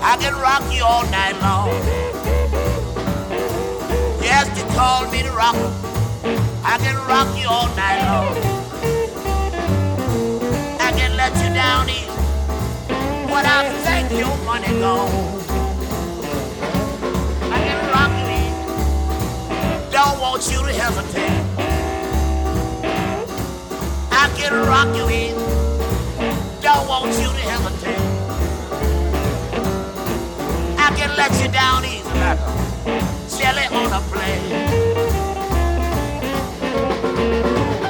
I can rock you all night long. Yes, you call me the rocker. I can rock you all night long. I can let you down easy when I think your money gone. I can rock you easy. Don't want you to hesitate. I can rock you easy. Don't want you to hesitate. I can let you down easy like a jelly on a plate.